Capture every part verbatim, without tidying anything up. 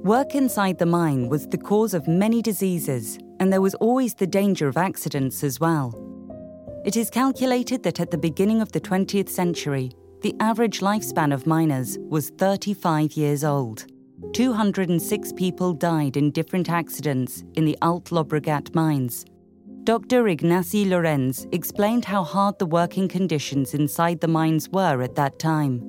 Work inside the mine was the cause of many diseases, and there was always the danger of accidents as well. It is calculated that at the beginning of the twentieth century, the average lifespan of miners was thirty-five years old. two hundred six people died in different accidents in the Alt Llobregat mines. Doctor Ignasi Lorenz explained how hard the working conditions inside the mines were at that time.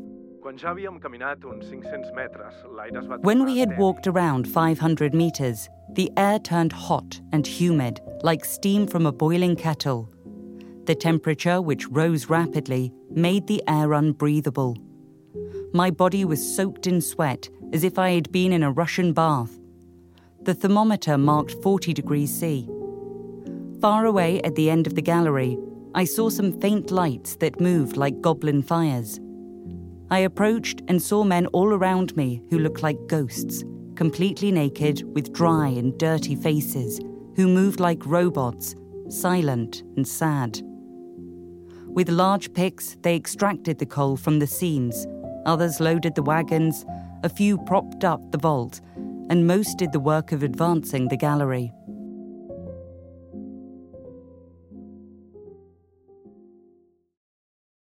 When we had walked around five hundred meters, the air turned hot and humid, like steam from a boiling kettle. The temperature, which rose rapidly, made the air unbreathable. My body was soaked in sweat, as if I had been in a Russian bath. The thermometer marked forty degrees C. Far away at the end of the gallery, I saw some faint lights that moved like goblin fires. I approached and saw men all around me who looked like ghosts, completely naked with dry and dirty faces, who moved like robots, silent and sad. With large picks, they extracted the coal from the seams. Others loaded the wagons, a few propped up the vault, and most did the work of advancing the gallery.